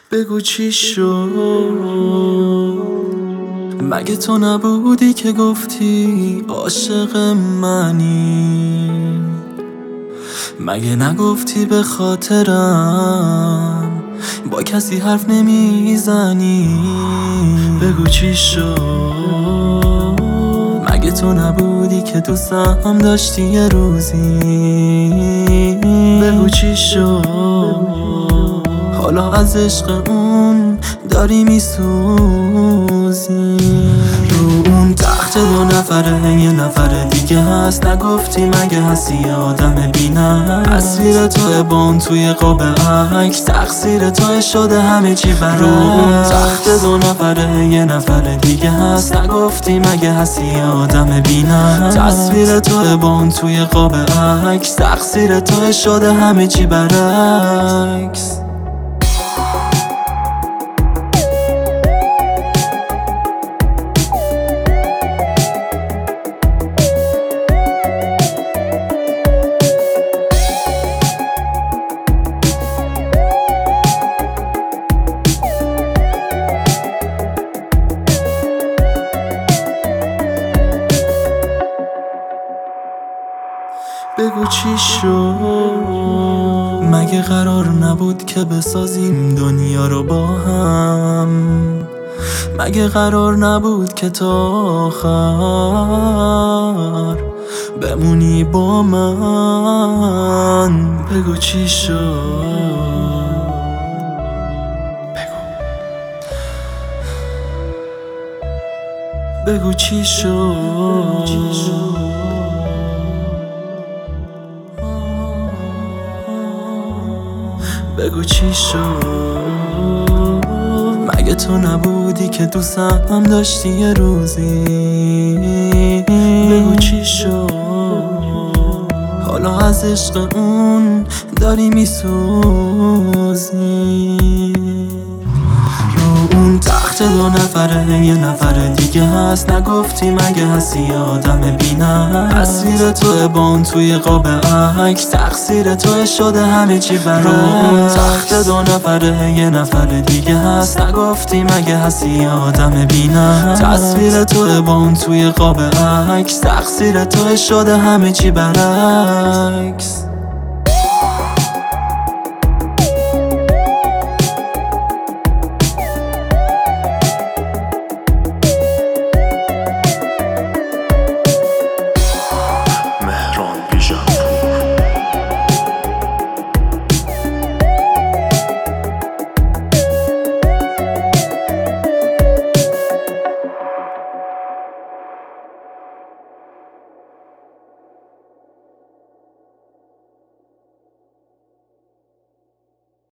بگو چی شد؟ مگه تو نبودی که گفتی عاشق منی؟ مگه نگفتی به خاطرم با کسی حرف نمیزنی؟ بگو چی شد؟ مگه تو نبودی که دوستم داشتی یه روزی؟ بگو چی شد؟ حالا از عشق اون داری میسوزی. رو اون تخت 2 نفره یه نفر دیگه هست، نگفتی مگه هستی یه آدم بینم؟ تصویر توه با اون توی قاب عکس، تقصیر توه شده همه چی برعکس. رو اون تخت 2 نفره یه نفر دیگه هست، نگفتی مگه هستی یه آدم بینم؟ تصویر توه با اون توی قاب عکس، تقصیر توه شده همه چی برعکس. بگو چی شد؟ مگه قرار نبود که بسازیم دنیا رو با هم؟ مگه قرار نبود که تا آخر بمونی با من؟ بگو چی شد؟ بگو چی شد؟ بگو چی شد؟ مگه تو نبودی که دوستم داشتی یه روزی؟ بگو چی شد؟ حالا از عشق اون داری میسوزی. رو اون تخت 2 نفره یه نفر دیگه هست، نگفتی مگه هستی یه آدم بینم؟ تصویر توه با اون توی قاب عکس، تقصیر توه شده همه چی برعکس. رو اون تخت 2 نفره یه نفر دیگه هست، نگفتی مگه هستی یه آدم بینم؟ تصویر توه با اون توی قاب عکس، تقصیر توه شده همه چی برعکس.